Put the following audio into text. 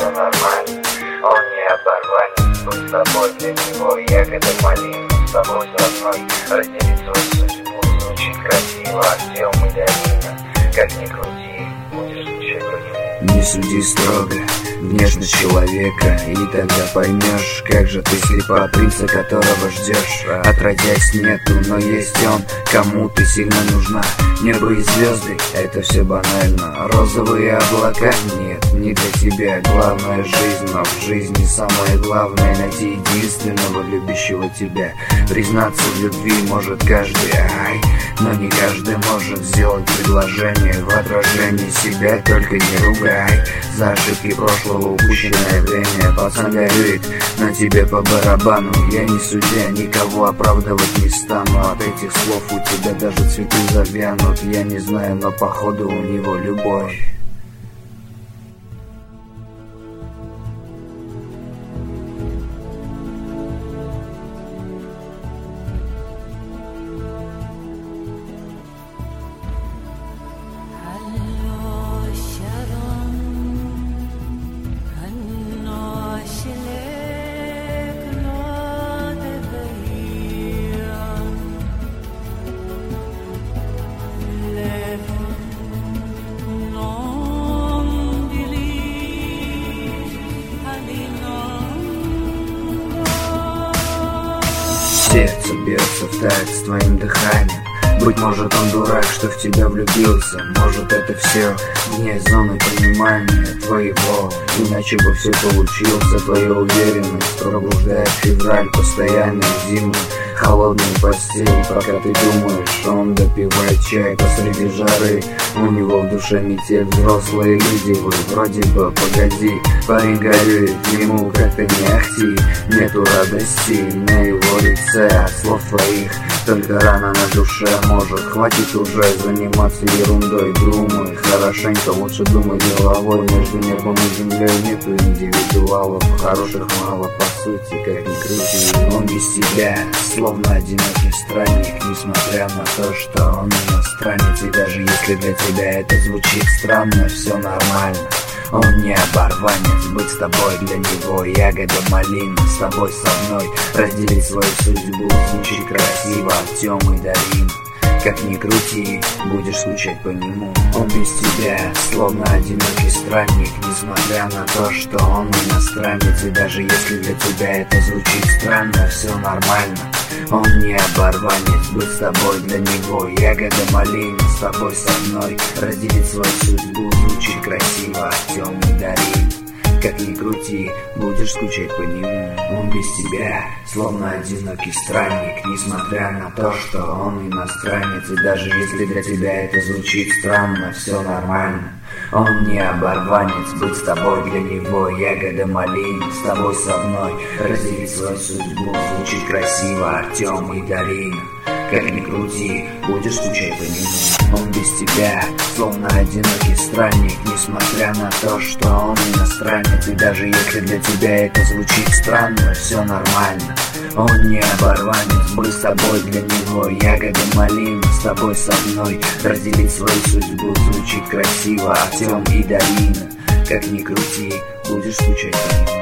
все нормально. Он не оборванец, будь с тобой для него ягода малина. С тобой родной, разделить свою судьбу звучит красиво, Артем и Дарина. Как ни крути, будешь скучать по нему. Не суди строго внешность человека, и тогда поймешь, как же ты слепа принца, которого ждешь. Отродясь нету, но есть он, кому ты сильно нужна. Небо и звезды, это все банально. Розовые облака, нет, не для тебя. Главная жизнь, но в жизни самое главное — найти единственного любящего тебя. Признаться в любви может каждый, но не каждый может сделать предложение. В отражении себя только не ругай. За ошибки прошлого упущенное время. Пацан горюет, на тебе по барабану. Я не судья, никого оправдывать не стану. От этих слов у тебя даже цветы завянут. Я не знаю, но походу у него любовь. Сердце бьется в такт с твоим дыханием. Быть может, он дурак, что в тебя влюбился. Может, это все вне зоны понимания твоего. Иначе бы все получилось. Твоя уверенность пробуждает февраль, постоянную зиму, холодную постель. Пока ты думаешь, он допивает чай посреди жары. У него в душе метель. Взрослые люди, вы вроде бы погоди. Парень горюет, ему как-то не ахти. Нету радости на его лице от слов твоих. Только рана на душе, может, хватит уже заниматься ерундой. Думай хорошенько, лучше думай головой. Между небом и землей нету индивидуалов. Хороших мало, по сути, как ни крути. Он без тебя, словно одинокий странник. Несмотря на то, что он иностранец. И даже если для тебя это звучит странно, все нормально. Он не оборванец, быть с тобой для него ягода малина. С тобой со мной разделить свою судьбу звучит красиво, Артем и Дарина. Как ни крути, будешь скучать по нему. Он без тебя, словно одинокий странник. Несмотря на то, что он иностранец. И даже если для тебя это звучит странно, все нормально. Он не оборванец, быть с тобой для него ягода малина. С тобой со мной разделить свою судьбу звучит красиво, Артем и Дарина. Как ни крути, будешь скучать по нему. Он без тебя, словно одинокий странник. Несмотря на то, что он иностранец. И даже если для тебя это звучит странно, все нормально. Он не оборванец, быть с тобой для него ягода малина. С тобой со мной разделить свою судьбу звучит красиво, Артем и Дарина. Как ни крути, будешь скучать по нему. Он без тебя, словно одинокий странник. Несмотря на то, что он иностранец. И даже если для тебя это звучит странно, все нормально. Он не оборванец, быть с тобой для него ягода малина. С тобой со мной разделить свою судьбу звучит красиво, Артем и Дарина. Как ни крути, будешь скучать по нему.